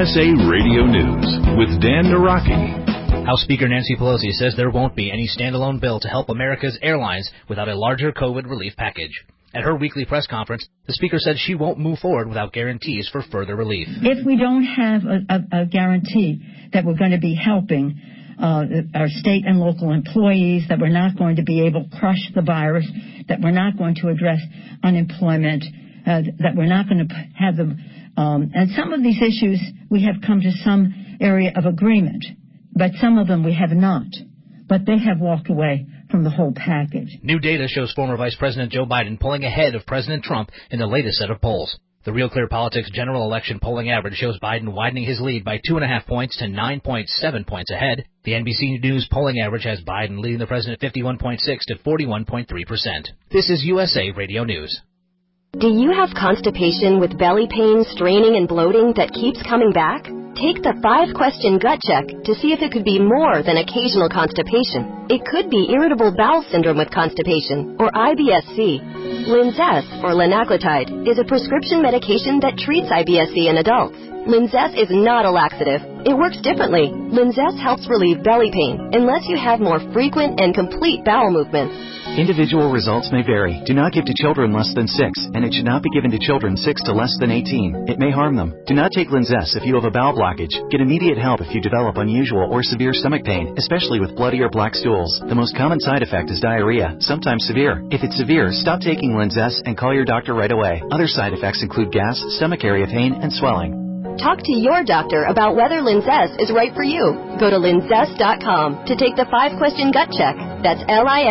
USA Radio News with Dan Naraki. House Speaker Nancy Pelosi says there won't be any standalone bill to help America's airlines without a larger COVID relief package. At her weekly press conference, the Speaker said she won't move forward without guarantees for further relief. If we don't have a guarantee that we're going to be helping our state and local employees, that we're not going to be able to crush the virus, that we're not going to address unemployment, that we're not going to have them. And some of these issues we have come to some area of agreement, but some of them we have not. But they have walked away from the whole package. New data shows former Vice President Joe Biden pulling ahead of President Trump in the latest set of polls. The Real Clear Politics general election polling average shows Biden widening his lead by 2.5 points to 9.7 points ahead. The NBC News polling average has Biden leading the president 51.6 to 41.3%. This is USA Radio News. Do you have constipation with belly pain, straining, and bloating that keeps coming back? Take the 5-question gut check to see if it could be more than occasional constipation. It could be irritable bowel syndrome with constipation, or IBS-C. Linzess, or linaclotide, is a prescription medication that treats IBS-C in adults. Linzess is not a laxative. It works differently. Linzess helps relieve belly pain unless you have more frequent and complete bowel movements. Individual results may vary. Do not give to children less than 6, and it should not be given to children 6 to less than 18. It may harm them. Do not take Linzess if you have a bowel blockage. Get immediate help if you develop unusual or severe stomach pain, especially with bloody or black stools. The most common side effect is diarrhea, sometimes severe. If it's severe, stop taking Linzess and call your doctor right away. Other side effects include gas, stomach area pain, and swelling. Talk to your doctor about whether Linzess is right for you. Go to linzess.com to take the 5-question gut check. That's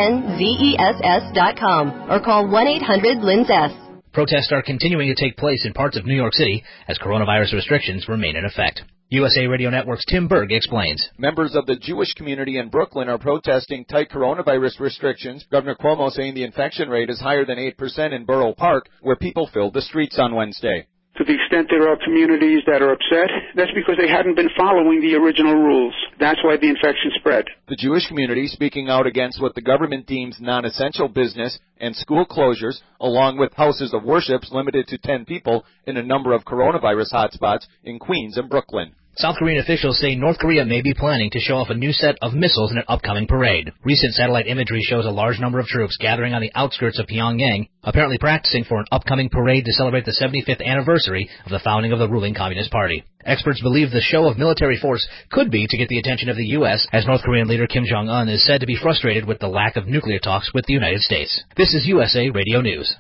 LINZESS.com or call 1-800-LINZESS. Protests are continuing to take place in parts of New York City as coronavirus restrictions remain in effect. USA Radio Network's Tim Berg explains. Members of the Jewish community in Brooklyn are protesting tight coronavirus restrictions. Governor Cuomo saying the infection rate is higher than 8% in Borough Park, where people filled the streets on Wednesday. To the extent there are communities that are upset, that's because they hadn't been following the original rules. That's why the infection spread. The Jewish community speaking out against what the government deems non-essential business and school closures, along with houses of worship limited to 10 people in a number of coronavirus hotspots in Queens and Brooklyn. South Korean officials say North Korea may be planning to show off a new set of missiles in an upcoming parade. Recent satellite imagery shows a large number of troops gathering on the outskirts of Pyongyang, apparently practicing for an upcoming parade to celebrate the 75th anniversary of the founding of the ruling Communist Party. Experts believe the show of military force could be to get the attention of the U.S., as North Korean leader Kim Jong-un is said to be frustrated with the lack of nuclear talks with the United States. This is USA Radio News.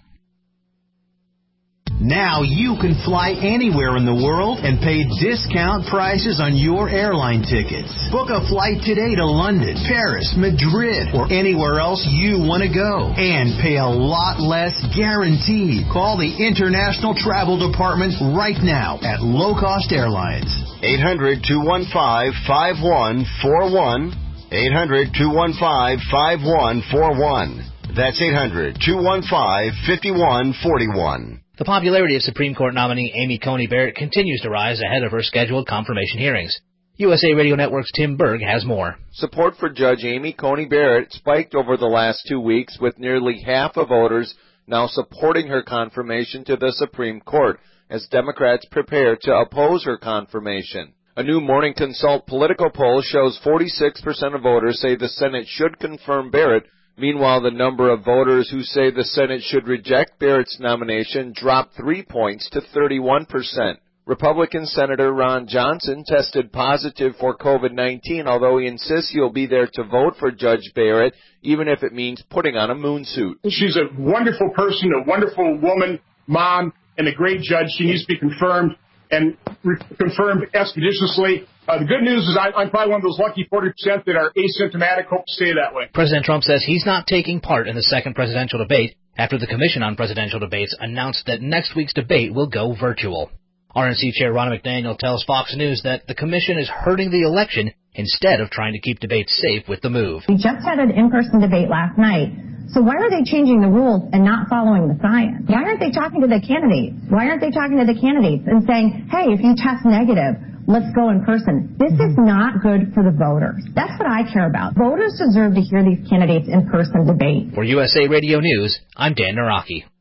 Now you can fly anywhere in the world and pay discount prices on your airline tickets. Book a flight today to London, Paris, Madrid, or anywhere else you want to go. And pay a lot less guaranteed. Call the International Travel Department right now at Low Cost Airlines. 800-215-5141. 800-215-5141. That's 800-215-5141. The popularity of Supreme Court nominee Amy Coney Barrett continues to rise ahead of her scheduled confirmation hearings. USA Radio Network's Tim Berg has more. Support for Judge Amy Coney Barrett spiked over the last 2 weeks, with nearly half of voters now supporting her confirmation to the Supreme Court, as Democrats prepare to oppose her confirmation. A new Morning Consult political poll shows 46% of voters say the Senate should confirm Barrett. Meanwhile, the number of voters who say the Senate should reject Barrett's nomination dropped 3 points to 31%. Republican Senator Ron Johnson tested positive for COVID-19, although he insists he'll be there to vote for Judge Barrett, even if it means putting on a moon suit. She's a wonderful person, a wonderful woman, mom, and a great judge. She needs to be confirmed and confirmed expeditiously. The good news is I'm probably one of those lucky 40% that are asymptomatic. Hope to stay that way. President Trump says he's not taking part in the second presidential debate after the Commission on Presidential Debates announced that next week's debate will go virtual. RNC Chair Ronna McDaniel tells Fox News that the Commission is hurting the election instead of trying to keep debates safe with the move. We just had an in-person debate last night. So why are they changing the rules and not following the science? Why aren't they talking to the candidates? Why aren't they talking to the candidates and saying, hey, if you test negative, let's go in person? This is not good for the voters. That's what I care about. Voters deserve to hear these candidates in person debate. For USA Radio News, I'm Dan Naraki.